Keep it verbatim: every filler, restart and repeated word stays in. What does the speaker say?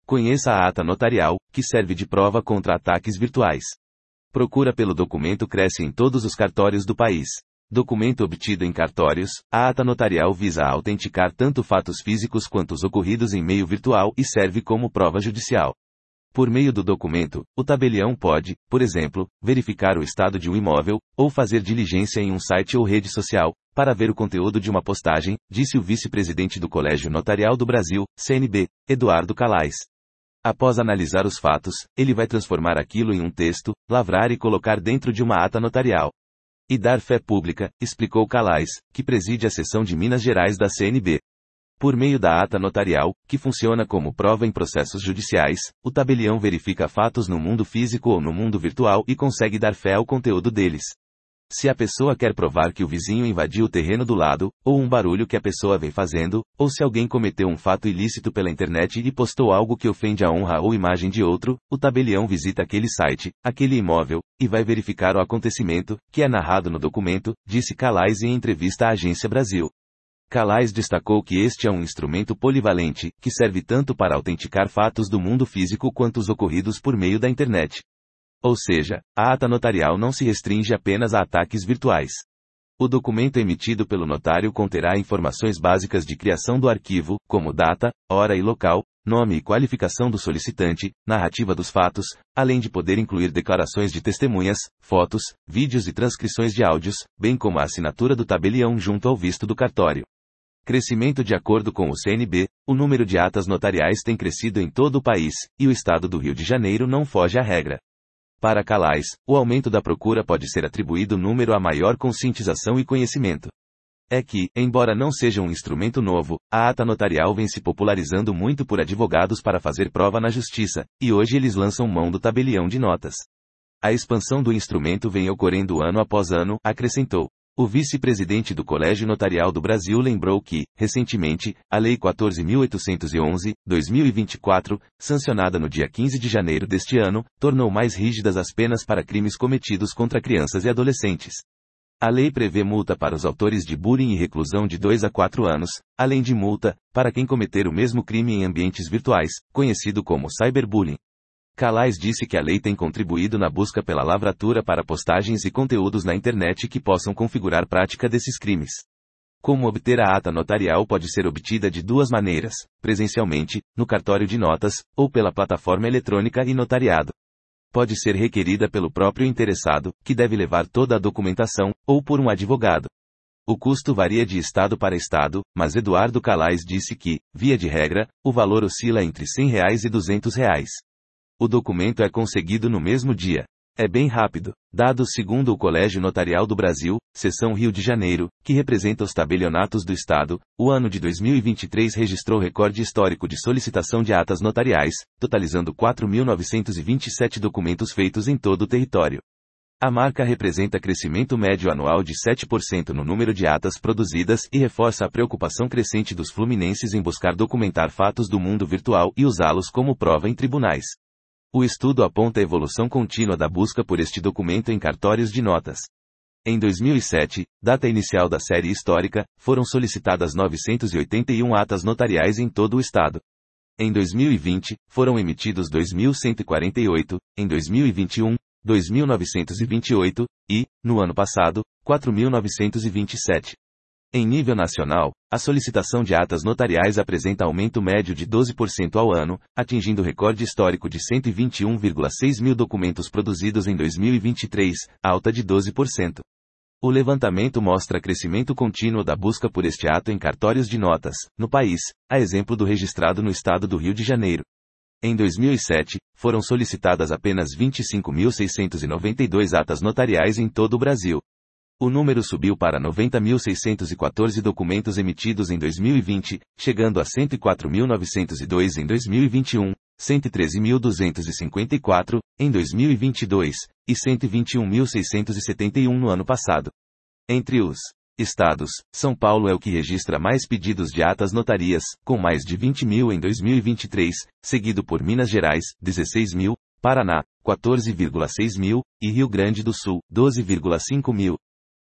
Conheça a ata notarial, que serve de prova contra ataques virtuais. Procura pelo documento cresce em todos os cartórios do país. Documento obtido em cartórios, a ata notarial visa autenticar tanto fatos físicos quanto os ocorridos em meio virtual e serve como prova judicial. Por meio do documento, o tabelião pode, por exemplo, verificar o estado de um imóvel, ou fazer diligência em um site ou rede social, para ver o conteúdo de uma postagem, disse o vice-presidente do Colégio Notarial do Brasil, C N B, Eduardo Calais. Após analisar os fatos, ele vai transformar aquilo em um texto, lavrar e colocar dentro de uma ata notarial. E dar fé pública, explicou Calais, que preside a seção de Minas Gerais da C N B. Por meio da ata notarial, que funciona como prova em processos judiciais, o tabelião verifica fatos no mundo físico ou no mundo virtual e consegue dar fé ao conteúdo deles. Se a pessoa quer provar que o vizinho invadiu o terreno do lado, ou um barulho que a pessoa vem fazendo, ou se alguém cometeu um fato ilícito pela internet e postou algo que ofende a honra ou imagem de outro, o tabelião visita aquele site, aquele imóvel, e vai verificar o acontecimento, que é narrado no documento, disse Calais em entrevista à Agência Brasil. Calais destacou que este é um instrumento polivalente, que serve tanto para autenticar fatos do mundo físico quanto os ocorridos por meio da internet. Ou seja, a ata notarial não se restringe apenas a ataques virtuais. O documento emitido pelo notário conterá informações básicas de criação do arquivo, como data, hora e local, nome e qualificação do solicitante, narrativa dos fatos, além de poder incluir declarações de testemunhas, fotos, vídeos e transcrições de áudios, bem como a assinatura do tabelião junto ao visto do cartório. Crescimento. De acordo com o C N B, o número de atas notariais tem crescido em todo o país, e o estado do Rio de Janeiro não foge à regra. Para Calais, o aumento da procura pode ser atribuído número a maior conscientização e conhecimento. É que, embora não seja um instrumento novo, a ata notarial vem se popularizando muito por advogados para fazer prova na justiça, e hoje eles lançam mão do tabelião de notas. A expansão do instrumento vem ocorrendo ano após ano, acrescentou. O vice-presidente do Colégio Notarial do Brasil lembrou que, recentemente, a Lei quatorze mil oitocentos e onze, dois mil e vinte e quatro, sancionada no dia quinze de janeiro deste ano, tornou mais rígidas as penas para crimes cometidos contra crianças e adolescentes. A lei prevê multa para os autores de bullying e reclusão de dois a quatro anos, além de multa, para quem cometer o mesmo crime em ambientes virtuais, conhecido como cyberbullying. Calais disse que a lei tem contribuído na busca pela lavratura para postagens e conteúdos na internet que possam configurar prática desses crimes. Como obter a ata notarial pode ser obtida de duas maneiras, presencialmente, no cartório de notas, ou pela plataforma eletrônica e notariado. Pode ser requerida pelo próprio interessado, que deve levar toda a documentação, ou por um advogado. O custo varia de estado para estado, mas Eduardo Calais disse que, via de regra, o valor oscila entre cem reais e duzentos reais. O documento é conseguido no mesmo dia. É bem rápido. Dados segundo o Colégio Notarial do Brasil, seção Rio de Janeiro, que representa os tabelionatos do Estado, o ano de dois mil e vinte e três registrou recorde histórico de solicitação de atas notariais, totalizando quatro mil novecentos e vinte e sete documentos feitos em todo o território. A marca representa crescimento médio anual de sete por cento no número de atas produzidas e reforça a preocupação crescente dos fluminenses em buscar documentar fatos do mundo virtual e usá-los como prova em tribunais. O estudo aponta a evolução contínua da busca por este documento em cartórios de notas. Em dois mil e sete, data inicial da série histórica, foram solicitadas novecentas e oitenta e uma atas notariais em todo o estado. Em dois mil e vinte, foram emitidos dois mil cento e quarenta e oito, em dois mil e vinte e um, dois mil novecentos e vinte e oito, e, no ano passado, quatro mil novecentos e vinte e sete. Em nível nacional, a solicitação de atas notariais apresenta aumento médio de doze por cento ao ano, atingindo recorde histórico de cento e vinte e um vírgula seis mil documentos produzidos em dois mil e vinte e três, alta de doze por cento. O levantamento mostra crescimento contínuo da busca por este ato em cartórios de notas, no país, a exemplo do registrado no estado do Rio de Janeiro. Em dois mil e sete, foram solicitadas apenas vinte e cinco mil seiscentos e noventa e dois atas notariais em todo o Brasil. O número subiu para noventa mil seiscentos e quatorze documentos emitidos em dois mil e vinte, chegando a cento e quatro mil novecentos e dois em dois mil e vinte e um, cento e treze mil duzentos e cinquenta e quatro em dois mil e vinte e dois e cento e vinte e um mil seiscentos e setenta e um no ano passado. Entre os estados, São Paulo é o que registra mais pedidos de atas notarias, com mais de vinte mil em dois mil e vinte e três, seguido por Minas Gerais, dezesseis mil, Paraná, quatorze vírgula seis mil, e Rio Grande do Sul, doze vírgula cinco mil.